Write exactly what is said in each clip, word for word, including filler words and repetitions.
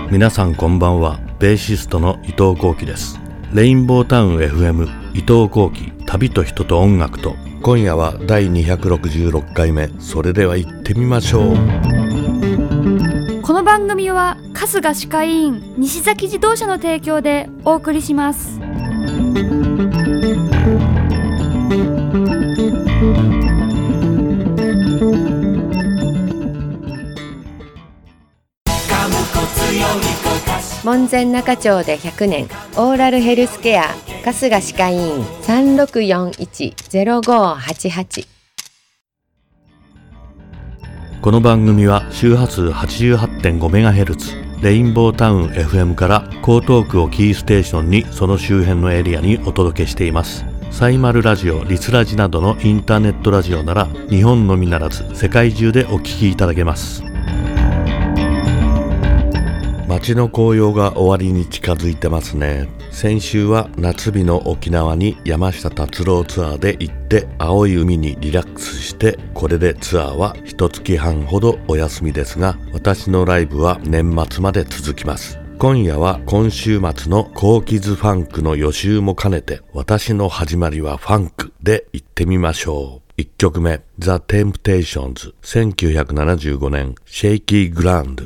皆さんこんばんは。ベーシストの伊藤幸喜です。レインボータウン エフエム 伊藤幸喜、旅と人と音楽と。今夜はだいにひゃくろくじゅうろっかいめ。それでは行ってみましょう。 この番組は春日歯科医院西崎自動車の提供でお送りします。 門前仲町でひゃくねん、オーラルヘルスケア春日歯科医院 さんろくよんいち ゼロごはちはち。 この番組は周波数 はちじゅうはちてんごメガヘルツ レインボータウン エフエム から江東区をキーステーションにその周辺のエリアにお届けしています。サイマルラジオ、リスラジなどのインターネットラジオなら日本のみならず世界中でお聞きいただけます。街の紅葉が終わりに近づいてますね。先週は夏日の沖縄に山下達郎ツアーで行って青い海にリラックスして、これでツアーは一月半ほどお休みですが、私のライブは年末まで続きます。今夜は今週末のコーキズファンクの予習も兼ねて、私の始まりはファンクで行ってみましょう。いっきょくめ、ザ・テンプテーションズ、せんきゅうひゃくななじゅうごねん、シェイキー・グランド。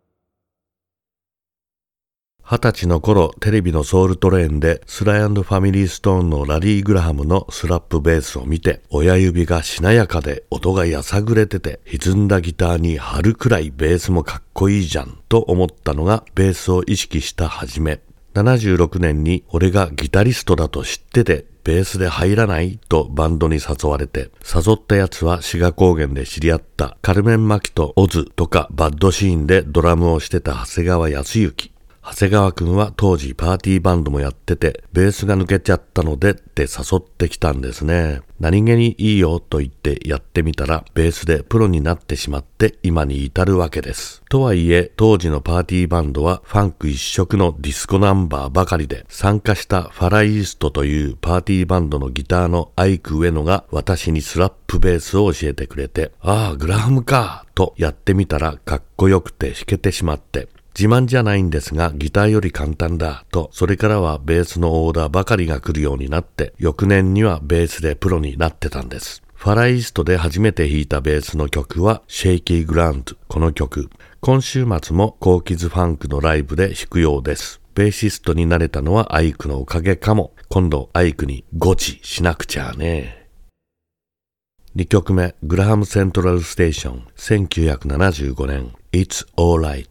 二十歳の頃、テレビのソウルトレーンでスライ&ファミリーストーンのラリー・グラハムのスラップベースを見て、親指がしなやかで音がやさぐれてて、歪んだギターに貼るくらいベースもかっこいいじゃんと思ったのがベースを意識した始め。ななじゅうろくねんに俺がギタリストだと知ってて、ベースで入らないとバンドに誘われて、誘ったやつは志賀高原で知り合ったカルメン・マキとオズとかバッドシーンでドラムをしてた長谷川康之。長谷川くんは当時パーティーバンドもやってて、ベースが抜けちゃったのでって誘ってきたんですね。何気にいいよと言ってやってみたら、ベースでプロになってしまって今に至るわけです。とはいえ、当時のパーティーバンドはファンク一色のディスコナンバーばかりで、参加したファライーストというパーティーバンドのギターのアイク上野が私にスラップベースを教えてくれて、ああ、グラハムかとやってみたらかっこよくて弾けてしまって、自慢じゃないんですがギターより簡単だと、それからはベースのオーダーばかりが来るようになって、翌年にはベースでプロになってたんです。ファライストで初めて弾いたベースの曲はシェイキーグランド。この曲、今週末もコーキズファンクのライブで弾くようです。ベーシストになれたのはアイクのおかげかも。今度アイクにゴチしなくちゃね。にきょくめ、グラハムセントラルステーション、せんきゅうひゃくななじゅうごねん、It's Alright。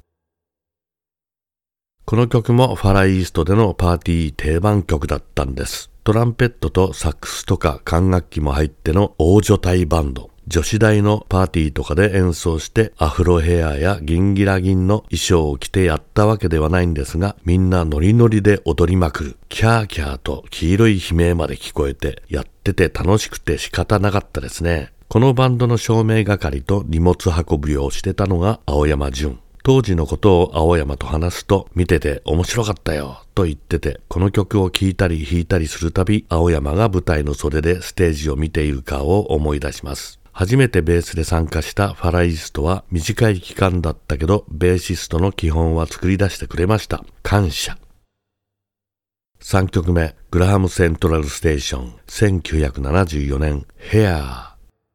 この曲もファライーストでのパーティー定番曲だったんです。トランペットとサックスとか管楽器も入っての大所帯バンド。女子大のパーティーとかで演奏してアフロヘアやギンギラギンの衣装を着てやったわけではないんですが、みんなノリノリで踊りまくる。キャーキャーと黄色い悲鳴まで聞こえて、やってて楽しくて仕方なかったですね。このバンドの照明係と荷物運びをしてたのが青山純。当時のことを青山と話すと、見てて面白かったよと言ってて、この曲を聴いたり弾いたりするたび、青山が舞台の袖でステージを見ている顔を思い出します。初めてベースで参加したファライストは短い期間だったけど、ベーシストの基本は作り出してくれました。感謝。さんきょくめ、グラハムセントラルステーション、せんきゅうひゃくななじゅうよねん、ヘア。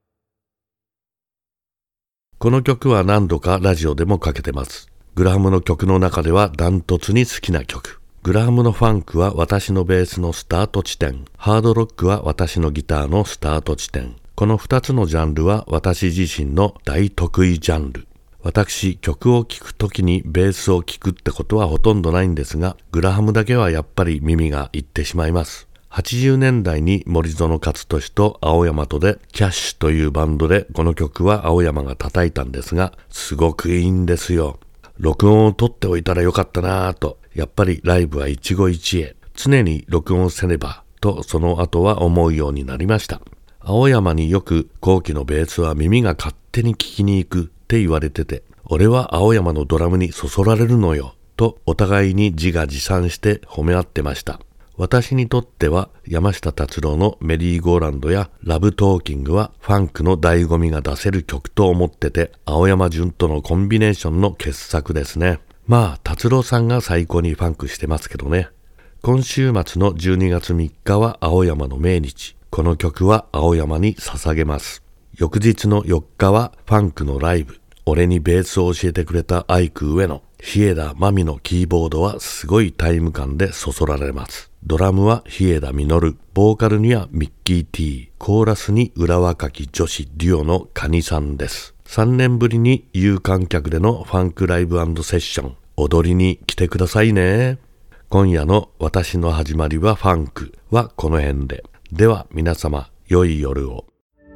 この曲は何度かラジオでもかけてます。グラハムの曲の中ではダントツに好きな曲。グラハムのファンクは私のベースのスタート地点。ハードロックは私のギターのスタート地点。この二つのジャンルは私自身の大得意ジャンル。私、曲を聴くときにベースを聴くってことはほとんどないんですが、グラハムだけはやっぱり耳がいってしまいます。はちじゅうねんだいに森園勝利と青山とでキャッシュというバンドでこの曲は青山が叩いたんですが、すごくいいんですよ。録音を取っておいたらよかったなぁと、やっぱりライブは一期一会、常に録音せねばとその後は思うようになりました。青山によく後期のベースは耳が勝手に聴きに行くって言われてて、俺は青山のドラムにそそられるのよとお互いに自画自賛して褒め合ってました。私にとっては山下達郎のメリーゴーランドやラブトーキングはファンクの醍醐味が出せる曲と思ってて、青山純とのコンビネーションの傑作ですね。 まあ達郎さんが最高にファンクしてますけどね。今週末のじゅうにがつみっかは青山の命日。この曲は青山に捧げます。翌日のよっかはファンクのライブ。俺にベースを教えてくれたアイク上野。日枝真美のキーボードはすごいタイム感でそそられます。ドラムは日枝実、ボーカルにはミッキー T、コーラスに裏若き女子デュオのカニさんです。さんねんぶりに有観客でのファンクライブ&セッション、踊りに来てくださいね。今夜の私の始まりはファンクはこの辺で。では皆様、良い夜を。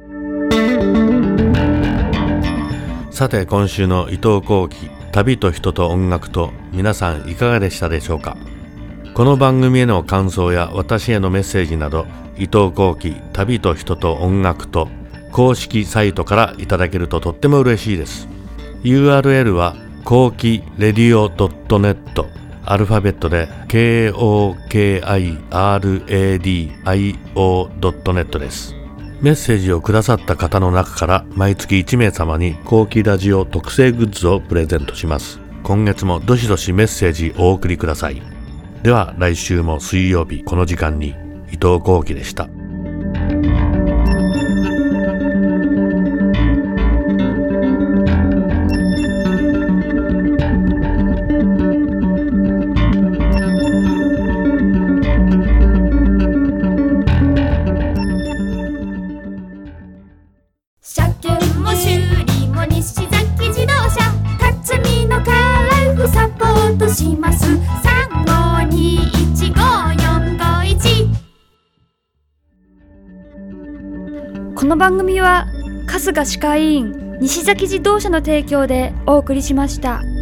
さて今週の伊藤幸喜、旅と人と音楽と、皆さんいかがでしたでしょうか。この番組への感想や私へのメッセージなど、伊藤幸喜、旅と人と音楽と公式サイトからいただけるととっても嬉しいです。 ユーアールエル は幸喜レディオ ドットネット、 アルファベットで ケーオーケーアイアールエーディーアイオー ドットネット です。メッセージをくださった方の中から毎月いちめい様に幸喜ラジオ特製グッズをプレゼントします。今月もどしどしメッセージお送りください。では来週も水曜日この時間に、伊藤幸喜でした。 車検も修理も西崎自動車、辰巳のカラフサポートします。さんごにいちごよんごいち。この番組は春日歯科医院西崎自動車の提供でお送りしました。